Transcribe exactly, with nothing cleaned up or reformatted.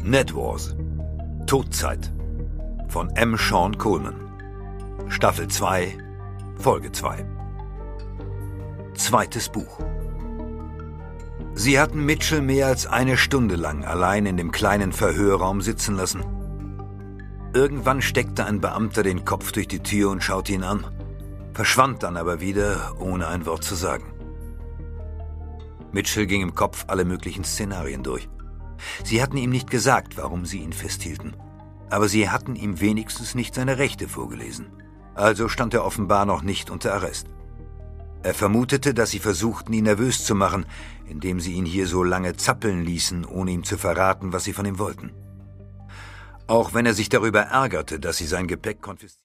Net Wars. Todzeit von M. Sean Coleman. Staffel zwei, Folge zwei. Zweites Buch. Sie hatten Mitchell mehr als eine Stunde lang allein in dem kleinen Verhörraum sitzen lassen. Irgendwann steckte ein Beamter den Kopf durch die Tür und schaute ihn an, verschwand dann aber wieder, ohne ein Wort zu sagen. Mitchell ging im Kopf alle möglichen Szenarien durch. Sie hatten ihm nicht gesagt, warum sie ihn festhielten, aber sie hatten ihm wenigstens nicht seine Rechte vorgelesen. Also stand er offenbar noch nicht unter Arrest. Er vermutete, dass sie versuchten, ihn nervös zu machen, indem sie ihn hier so lange zappeln ließen, ohne ihm zu verraten, was sie von ihm wollten. Auch wenn er sich darüber ärgerte, dass sie sein Gepäck konfisziert